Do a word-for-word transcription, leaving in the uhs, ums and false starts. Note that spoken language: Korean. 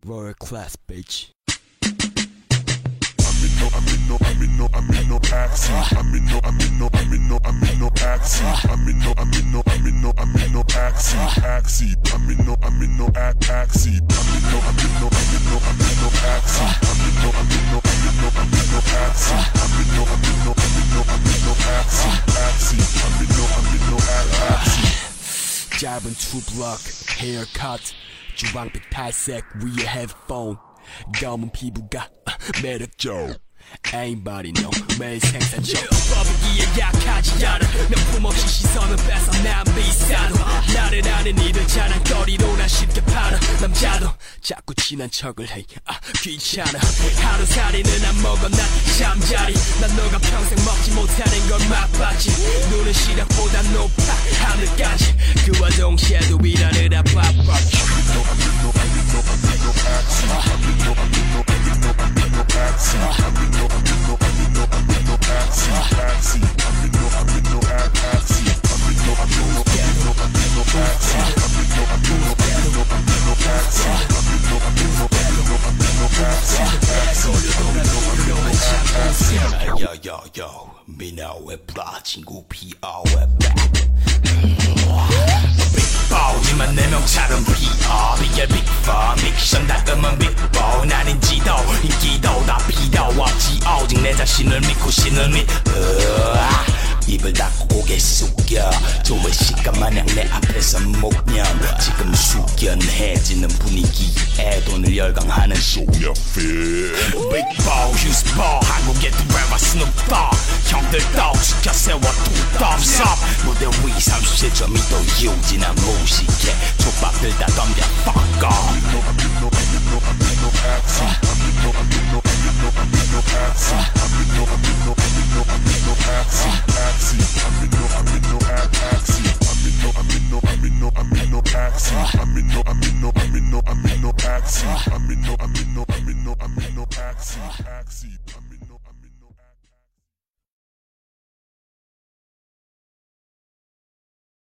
Royal class, bitch. amino, amino, amino, amino, taxi. Amino, amino, amino, amino, taxi. Amino, amino, amino, amino, taxi. Taxi. Amino, amino, at taxi. Amino, amino, amino, amino, taxi. Amino, amino, amino, amino, taxi. Amino, amino, amino, amino, taxi. Taxi. Amino, amino, at taxi. 짧은 two block haircut. 주황빛 탈색 위에 헤드폰. 검은 피부가 매력적. Anybody know 매일 생산적 버벅이에 약하지 않아 명품 없이 시선을 뺏어 난 비싸도 나를 아는 이들 자랑거리로 난 쉽게 팔아 남자도 자꾸 친한 척을 해 아 귀찮아 하루살이는 안 먹어 난 잠자리 난 너가 평생 먹지 못하는 걸 맛봤지 눈은 시력보다 높아 하늘까지 그와 동시에도 일하느라 바빴지 Taxi, amino, amino, amino, amino, taxi, taxi, amino, amino, at taxi, amino, amino, amino, amino, taxi, amino, amino, amino, amino, taxi, amino, amino, amino, amino, taxi, taxi, amino, amino, at taxi. Yo yo yo, 미나의 브라 친구 피어의 back. 빅보지만 내 명찰은 피어 이게 빅파 믹션 닦으면 빅보 나는 지도 인기도 다 필요 없지 오직 내 자신을 믿고 신을 믿어 입을 닫고 고개 숙여 좋은 시간 마냥 내 앞에서 목념 지금 숙연해지는 분위기에 돈을 열광하는 소녀 feel 빅보 휴스보 한국의 드라마 스눕도 형들도 지켜 세워 two thumbs up 무대 위 삼십칠 점 이 도 유진한 무식해 족밥들 다 덤벼 fuck off Amino, amino, amino, amino, taxi, amino, amino, amino, amino, taxi, amino, amino, amino, amino, taxi, taxi, amino, amino, at taxi, amino, amino, amino, amino, taxi, amino, amino, amino, amino, taxi, amino, amino, amino, amino, taxi, taxi, amino.